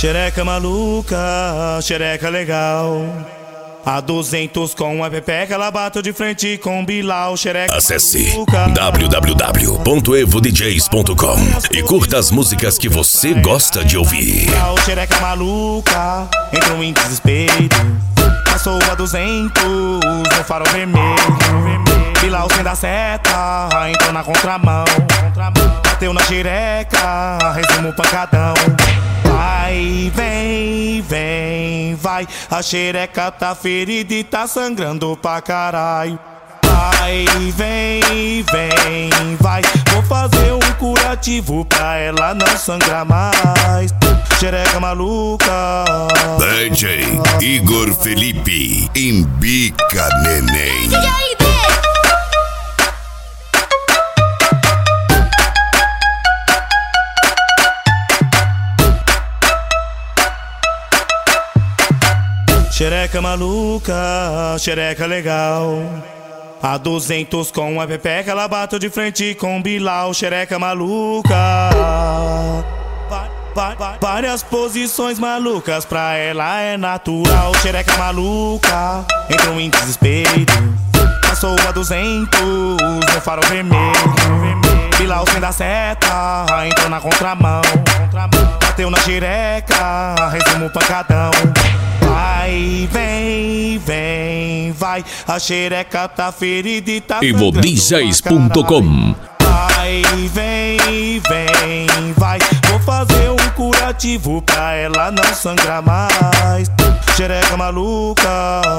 Xereca maluca, xereca legal. A 200 com a pepeca, ela bateu de frente com Bilal. Xereca Acesse maluca, www.evodjs.com e curta as músicas que você gosta de ouvir. Xereca maluca, entrou em desespero. Passou a 200 no farol vermelho. Bilal sem dar seta, entrou na contramão. Bateu na xereca, resumo pancadão. Vai, vem, vem, vai. A xereca tá ferida e tá sangrando pra caralho. Vai, vem, vem, vai. Vou fazer um curativo pra ela não sangrar mais. Xereca maluca. DJ Igor Felipe, embica neném. Xereca maluca, xereca legal. A 200 com a pepeca, ela bateu de frente com Bilal. Xereca maluca. Várias posições malucas pra ela é natural. Xereca maluca, entrou em desespero. Passou a 200 no farol vermelho. Bilal sem dar seta, entrou na contramão. Bateu na xereca, resumo pancadão. Vai, vem, vem, vai. A xereca tá ferida e tá evodjs.com. Vai, vem, vem, vai. Vou fazer um curativo pra ela não sangrar mais. Xereca maluca.